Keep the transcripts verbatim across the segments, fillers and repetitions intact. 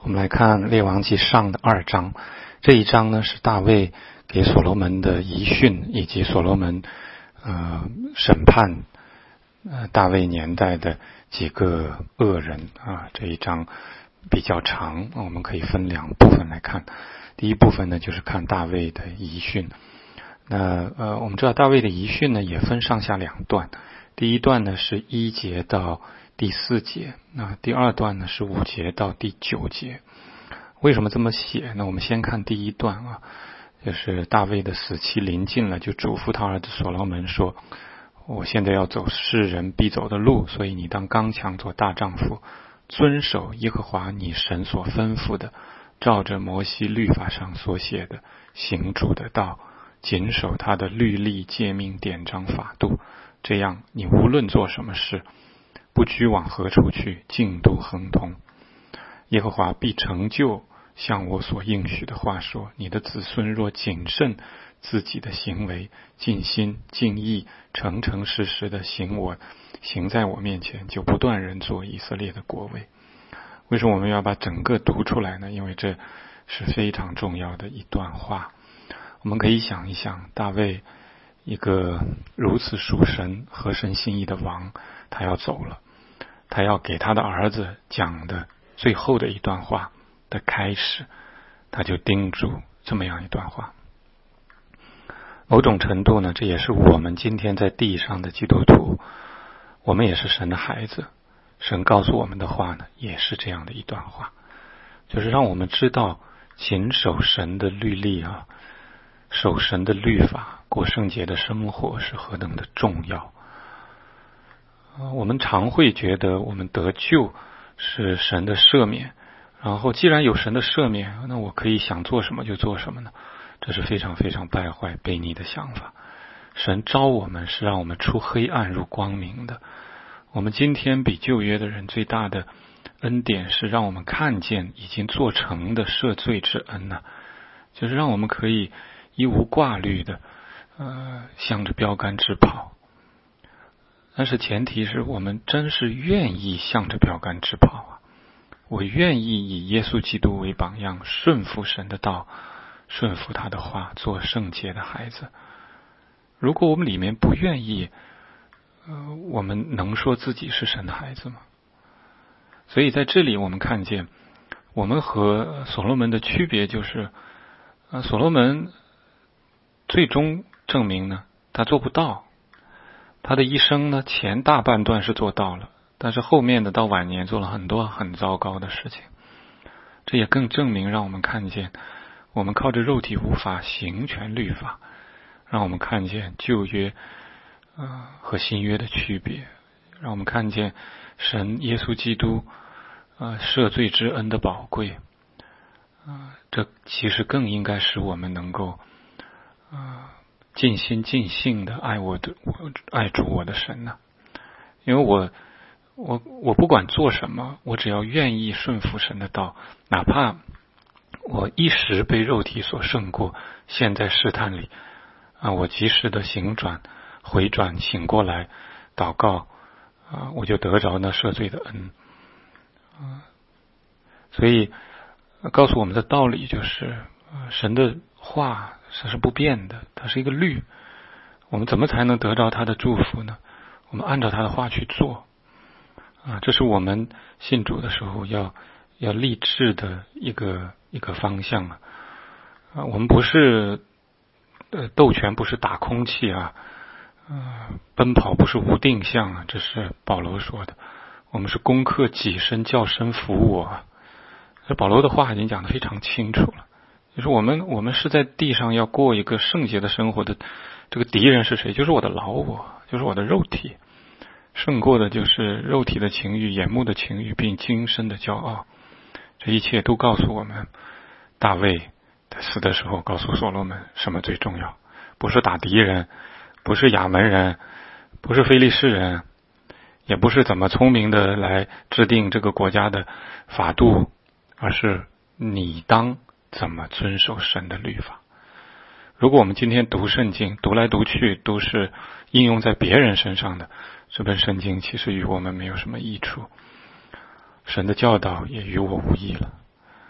我们来看列王记上的二章，这一章呢是大卫给所罗门的遗训，以及所罗门呃审判呃大卫年代的几个恶人啊。这一章比较长，我们可以分两部分来看。第一部分呢就是看大卫的遗训。那呃我们知道大卫的遗训呢也分上下两段，第一段呢是一节到第四节，那第二段呢是五节到第九节。为什么这么写呢？我们先看第一段啊，就是大卫的死期临近了，就嘱咐他儿子所罗门说，我现在要走世人必走的路，所以你当刚强做大丈夫，遵守耶和华你神所吩咐的，照着摩西律法上所写的行主的道，谨守他的律例诫命典章法度，这样你无论做什么事，不拘往何处去，尽都亨通。耶和华必成就像我所应许的话说，你的子孙若谨慎自己的行为，尽心尽意诚诚实实的行我行在我面前，就不断人做以色列的国位。为什么我们要把整个读出来呢？因为这是非常重要的一段话。我们可以想一想，大卫一个如此属神合神心意的王，他要走了，他要给他的儿子讲的最后的一段话的开始，他就叮嘱这么样一段话。某种程度呢，这也是我们今天在地上的基督徒，我们也是神的孩子，神告诉我们的话呢，也是这样的一段话，就是让我们知道谨守神的律例啊，守神的律法，过圣洁的生活是何等的重要。我们常会觉得我们得救是神的赦免，然后既然有神的赦免，那我可以想做什么就做什么呢？这是非常非常败坏悖逆的想法。神召我们是让我们出黑暗入光明的。我们今天比旧约的人最大的恩典是让我们看见已经做成的赦罪之恩呢、啊，就是让我们可以一无挂虑的呃，向着标杆直跑。但是前提是我们真是愿意向着标杆直跑啊！我愿意以耶稣基督为榜样，顺服神的道，顺服他的话，做圣洁的孩子。如果我们里面不愿意，呃，我们能说自己是神的孩子吗？所以在这里我们看见，我们和所罗门的区别就是，呃，所罗门最终证明呢，他做不到。他的一生呢，前大半段是做到了，但是后面的到晚年做了很多很糟糕的事情。这也更证明让我们看见，我们靠着肉体无法行全律法，让我们看见旧约呃和新约的区别，让我们看见神耶稣基督呃赦罪之恩的宝贵。呃这其实更应该使我们能够呃尽心尽性的爱我的我爱主我的神呢、啊，因为我我我不管做什么，我只要愿意顺服神的道，哪怕我一时被肉体所胜过，陷在试探里啊，我及时的行转回转醒过来祷告啊，我就得着那赦罪的恩啊。所以告诉我们的道理就是，神的话它是不变的，它是一个律。我们怎么才能得到他的祝福呢？我们按照他的话去做啊，这是我们信主的时候要要立志的一个一个方向啊。啊，我们不是呃斗拳，不是打空气啊，呃，奔跑不是无定向啊，这是保罗说的。我们是攻克己身，叫身服我啊。这保罗的话已经讲得非常清楚了。就是我们我们是在地上要过一个圣洁的生活的，这个敌人是谁？就是我的老我，就是我的肉体。胜过的就是肉体的情欲、眼目的情欲，并今生的骄傲。这一切都告诉我们，大卫在死的时候告诉所罗门什么最重要？不是打敌人，不是亚门人，不是非利士人，也不是怎么聪明的来制定这个国家的法度，而是你当怎么遵守神的律法。如果我们今天读圣经，读来读去都是应用在别人身上的，这本圣经其实与我们没有什么益处，神的教导也与我无益了。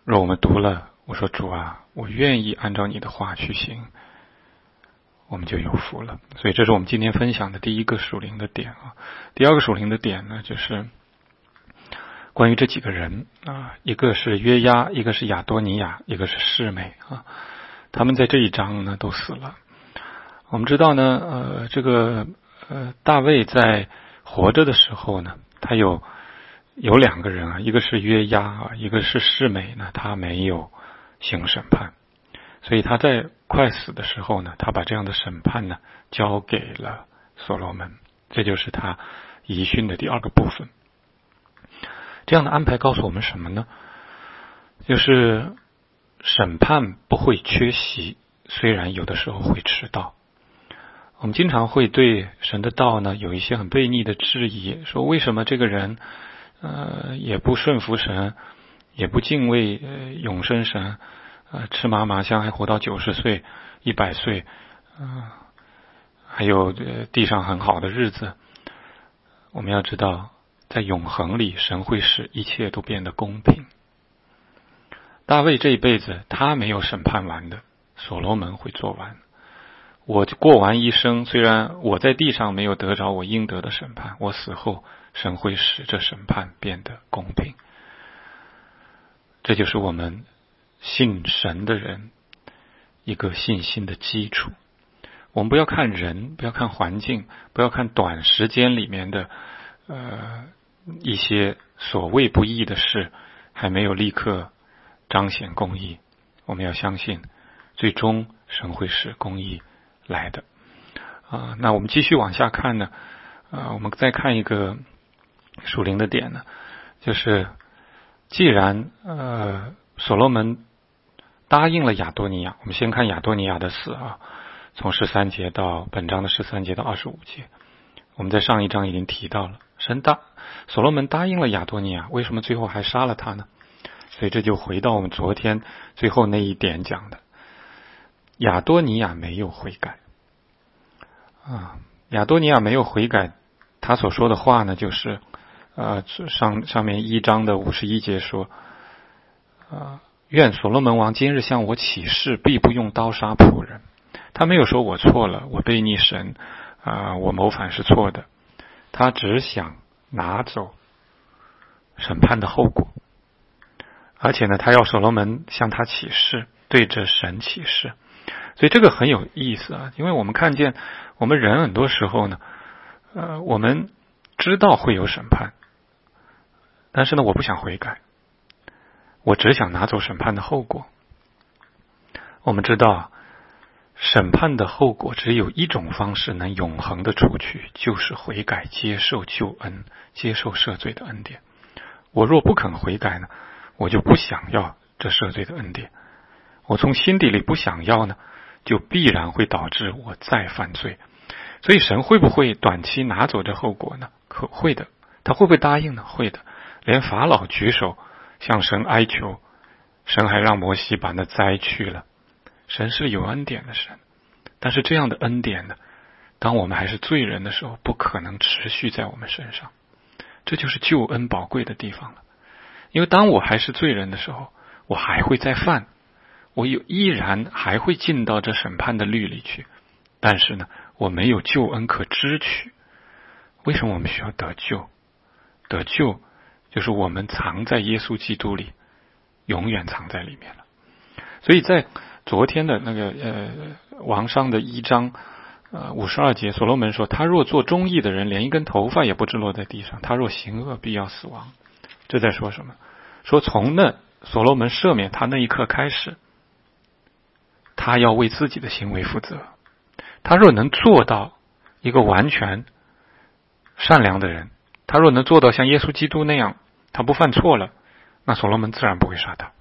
若我们读了，我说主啊，我愿意按照你的话去行，我们就有福了。所以这是我们今天分享的第一个属灵的点啊。第二个属灵的点呢，就是关于这几个人啊，一个是约押，一个是亚多尼亚，一个是示每啊，他们在这一章呢都死了。我们知道呢，呃，这个呃大卫在活着的时候呢，他有有两个人啊，一个是约押啊，一个是示每呢，他没有行审判，所以他在快死的时候呢，他把这样的审判呢交给了所罗门，这就是他遗训的第二个部分。这样的安排告诉我们什么呢？就是审判不会缺席，虽然有的时候会迟到。我们经常会对神的道呢有一些很悖逆的质疑，说为什么这个人呃也不顺服神，也不敬畏呃永生神，呃吃麻麻香还活到九十岁、一百岁，呃还有呃地上很好的日子。我们要知道，在永恒里，神会使一切都变得公平。大卫这一辈子他没有审判完的，所罗门会做完。我过完一生，虽然我在地上没有得着我应得的审判，我死后神会使这审判变得公平。这就是我们信神的人一个信心的基础。我们不要看人，不要看环境，不要看短时间里面的呃一些所谓不义的事还没有立刻彰显公义，我们要相信最终神会使公义来的啊。那我们继续往下看呢，啊，我们再看一个属灵的点呢，就是既然呃所罗门答应了亚多尼亚，我们先看亚多尼亚的死啊，从十三节到本章的十三节到二十五节，我们在上一章已经提到了，神答所罗门答应了亚多尼亚，为什么最后还杀了他呢？所以这就回到我们昨天最后那一点讲的，亚多尼亚没有悔改啊，亚多尼亚没有悔改，他所说的话呢，就是呃上上面一章的五十一节说，呃愿所罗门王今日向我起誓，必不用刀杀仆人。他没有说我错了，我悖逆神啊、呃，我谋反是错的，他只想拿走审判的后果。而且呢，他要所罗门向他起誓，对着神起誓。所以这个很有意思啊，因为我们看见我们人很多时候呢，呃，我们知道会有审判，但是呢，我不想悔改，我只想拿走审判的后果。我们知道，审判的后果只有一种方式能永恒的除去，就是悔改，接受救恩，接受赦罪的恩典。我若不肯悔改呢，我就不想要这赦罪的恩典。我从心底里不想要呢，就必然会导致我再犯罪。所以神会不会短期拿走这后果呢？可会的。他会不会答应呢？会的。连法老举手向神哀求，神还让摩西把那灾去了。神是有恩典的神，但是这样的恩典呢，当我们还是罪人的时候，不可能持续在我们身上。这就是救恩宝贵的地方了。因为当我还是罪人的时候，我还会再犯，我有依然还会进到这审判的律里去，但是呢，我没有救恩可支取。为什么我们需要得救？得救就是我们藏在耶稣基督里，永远藏在里面了。所以在昨天的那个呃王上的一章呃五十二节，所罗门说，他若做忠义的人，连一根头发也不致落在地上，他若行恶，必要死亡。这在说什么？说从那所罗门赦免他那一刻开始，他要为自己的行为负责。他若能做到一个完全善良的人，他若能做到像耶稣基督那样，他不犯错了，那所罗门自然不会杀他。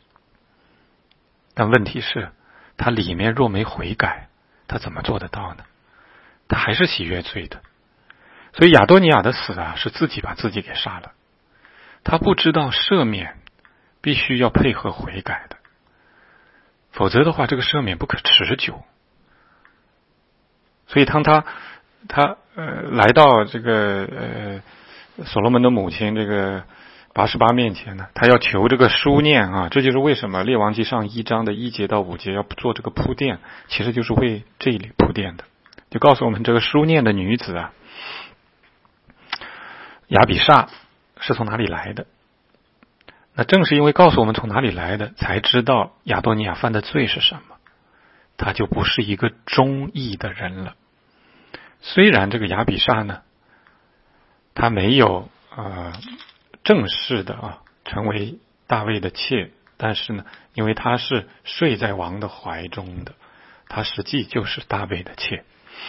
但问题是，他里面若没悔改，他怎么做得到呢？他还是喜悦罪的。所以亚多尼亚的死啊，是自己把自己给杀了。他不知道赦免必须要配合悔改的，否则的话，这个赦免不可持久。所以当他他呃来到这个呃所罗门的母亲这个拔示巴面前呢，他要求这个书念啊，这就是为什么列王记上一章的一节到五节要做这个铺垫，其实就是为这里铺垫的，就告诉我们这个书念的女子啊，亚比煞是从哪里来的。那正是因为告诉我们从哪里来的，才知道亚多尼亚犯的罪是什么，他就不是一个忠义的人了。虽然这个亚比煞呢，他没有呃正式的啊成为大卫的妾，但是呢，因为他是睡在王的怀中的，他实际就是大卫的妾，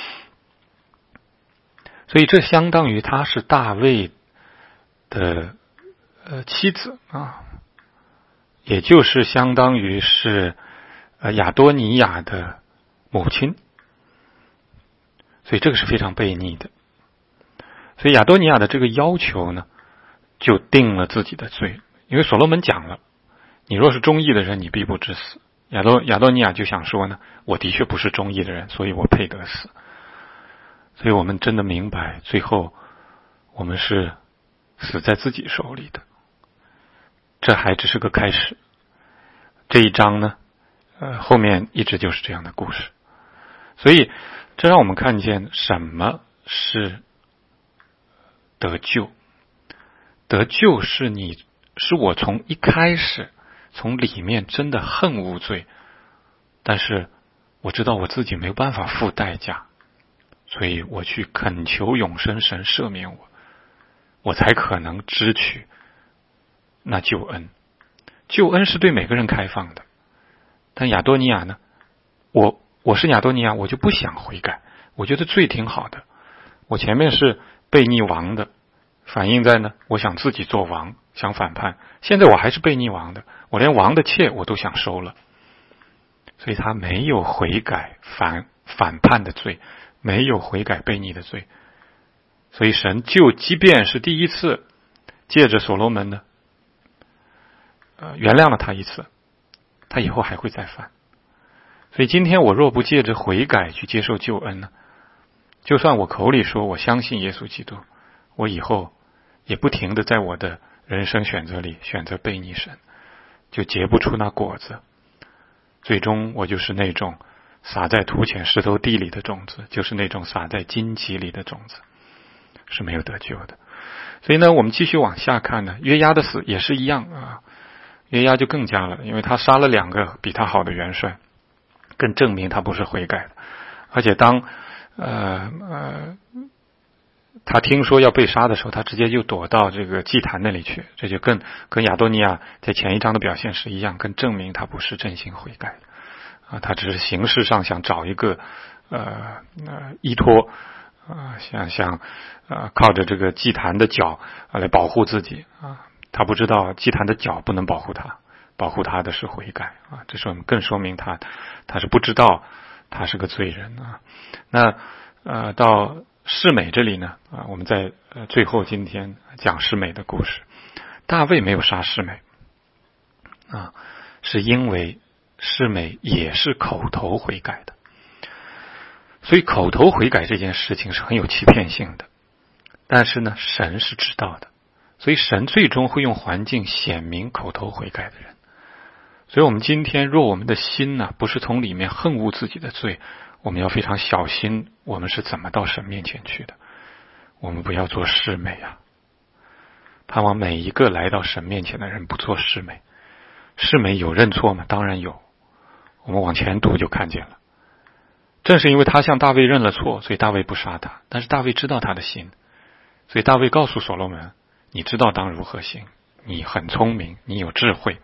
所以这相当于他是大卫的呃妻子啊，也就是相当于是呃亚多尼亚的母亲，所以这个是非常悖逆的。所以亚多尼亚的这个要求呢，就定了自己的罪，因为所罗门讲了，你若是忠义的人，你必不致死。亚多亚多尼亚就想说呢，我的确不是忠义的人，所以我配得死。所以我们真的明白，最后我们是死在自己手里的。这还只是个开始，这一章呢，呃，后面一直就是这样的故事。所以这让我们看见什么是得救。得救是你是我从一开始从里面真的恨恶罪，但是我知道我自己没有办法付代价，所以我去恳求永生神赦免我，我才可能支取那救恩。救恩是对每个人开放的，但亚多尼亚呢，我我是亚多尼亚，我就不想悔改，我觉得罪挺好的，我前面是悖逆王的，反映在呢，我想自己做王，想反叛，现在我还是悖逆王的，我连王的妾我都想收了，所以他没有悔改反反叛的罪，没有悔改悖逆的罪，所以神就即便是第一次借着所罗门呢，呃，原谅了他一次，他以后还会再犯。所以今天我若不借着悔改去接受救恩呢，就算我口里说我相信耶稣基督，我以后也不停的在我的人生选择里选择悖逆神，就结不出那果子，最终我就是那种撒在土浅石头地里的种子，就是那种撒在荆棘里的种子，是没有得救的。所以呢，我们继续往下看呢，约押的死也是一样啊，约押就更加了，因为他杀了两个比他好的元帅，更证明他不是悔改的。而且当呃呃他听说要被杀的时候，他直接就躲到这个祭坛那里去，这就更跟亚多尼亚在前一章的表现是一样，更证明他不是真心悔改的啊，他只是形式上想找一个呃呃依托啊，想想呃靠着这个祭坛的脚啊来保护自己啊，他不知道祭坛的脚不能保护他，保护他的是悔改啊，这说明更说明他他是不知道他是个罪人啊。那呃到示每这里呢啊，我们在呃最后今天讲示每的故事。大卫没有杀示每啊，是因为示每也是口头悔改的，所以口头悔改这件事情是很有欺骗性的，但是呢神是知道的，所以神最终会用环境显明口头悔改的人。所以我们今天若我们的心呢不是从里面恨恶自己的罪，我们要非常小心我们是怎么到神面前去的，我们不要做示每啊！盼望每一个来到神面前的人不做示每。示每有认错吗？当然有，我们往前读就看见了。正是因为他向大卫认了错，所以大卫不杀他，但是大卫知道他的心，所以大卫告诉所罗门，你知道当如何行，你很聪明，你有智慧。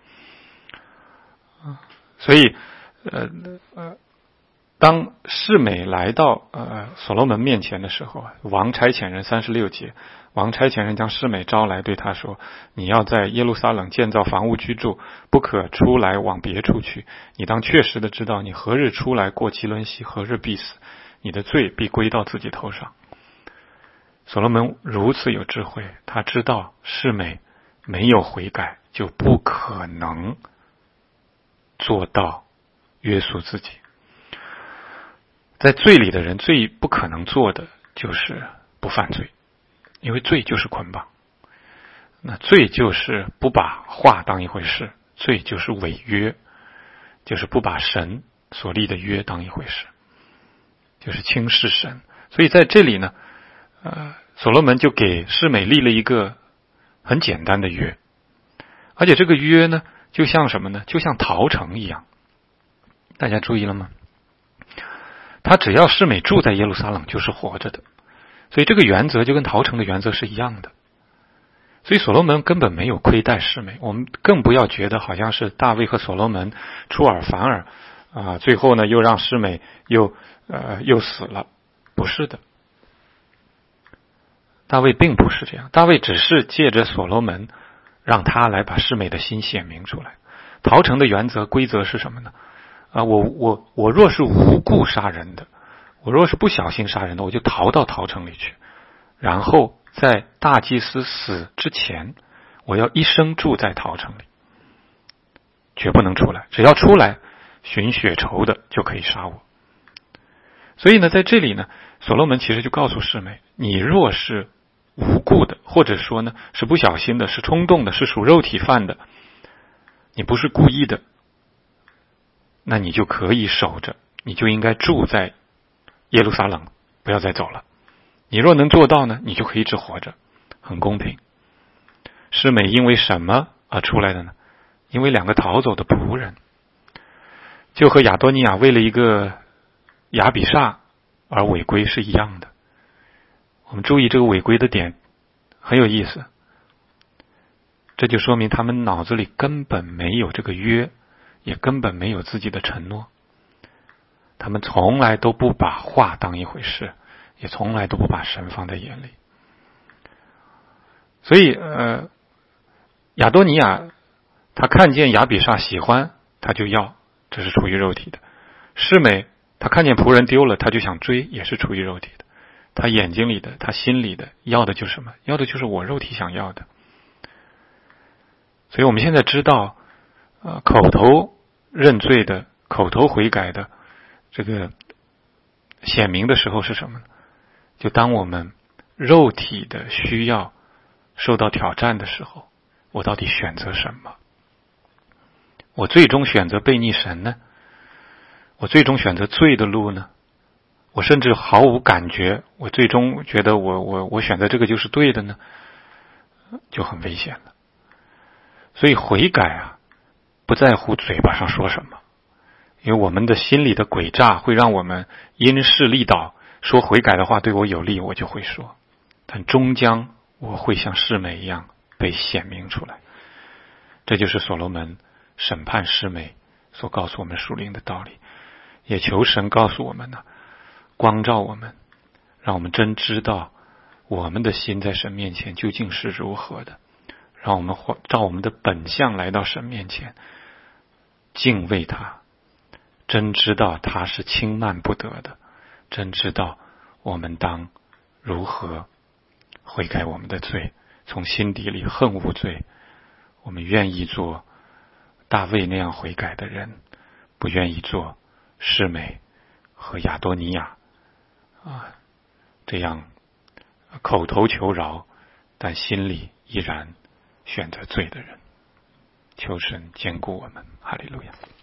所以呃呃当示每来到呃所罗门面前的时候，王差遣人三十六节，王差遣人将示每招来，对他说：你要在耶路撒冷建造房屋居住，不可出来往别处去。你当确实的知道，你何日出来过基伦西，何日必死，你的罪必归到自己头上。所罗门如此有智慧，他知道示每没有悔改，就不可能做到约束自己。在罪里的人最不可能做的就是不犯罪，因为罪就是捆绑。 那罪就是不把话当一回事，罪就是违约，就是不把神所立的约当一回事，就是轻视神。所以在这里呢，呃，所罗门就给示每立了一个很简单的约，而且这个约呢，就像什么呢？就像逃城一样。大家注意了吗？他只要示每住在耶路撒冷，就是活着的。所以这个原则就跟逃城的原则是一样的。所以所罗门根本没有亏待示每，我们更不要觉得好像是大卫和所罗门出尔反尔啊，最后呢又让示每又呃又死了，不是的。大卫并不是这样，大卫只是借着所罗门让他来把示每的心显明出来。逃城的原则规则是什么呢？啊，我我我若是无故杀人的，我若是不小心杀人的，我就逃到逃城里去，然后在大祭司死之前，我要一生住在逃城里，绝不能出来。只要出来寻血仇的，就可以杀我。所以呢，在这里呢，所罗门其实就告诉示每，你若是无故的，或者说呢是不小心的，是冲动的，是属肉体犯的，你不是故意的，那你就可以守着，你就应该住在耶路撒冷，不要再走了。你若能做到呢，你就可以一直活着，很公平。示每因为什么而出来的呢？因为两个逃走的仆人，就和亚多尼亚为了一个亚比煞而违规是一样的。我们注意这个违规的点很有意思，这就说明他们脑子里根本没有这个约，也根本没有自己的承诺，他们从来都不把话当一回事，也从来都不把神放在眼里。所以呃，亚多尼亚他看见亚比煞喜欢他就要，这是出于肉体的。示每他看见仆人丢了他就想追，也是出于肉体的。他眼睛里的，他心里的，要的就是什么？要的就是我肉体想要的。所以我们现在知道呃，口头认罪的，口头悔改的这个显明的时候是什么呢？就当我们肉体的需要受到挑战的时候，我到底选择什么？我最终选择背逆神呢？我最终选择罪的路呢？我甚至毫无感觉，我最终觉得我我我选择这个就是对的呢？就很危险了。所以悔改啊，不在乎嘴巴上说什么，因为我们的心里的诡诈会让我们因势利导，说悔改的话对我有利，我就会说，但终将我会像示每一样被显明出来。这就是所罗门审判示每所告诉我们属灵的道理，也求神告诉我们呢，光照我们，让我们真知道我们的心在神面前究竟是如何的，让我们照我们的本相来到神面前，敬畏他，真知道他是轻慢不得的，真知道我们当如何悔改我们的罪，从心底里恨恶罪。我们愿意做大卫那样悔改的人，不愿意做示每和亚多尼亚啊这样口头求饶，但心里依然选择罪的人。求神坚固我们，哈利路亚。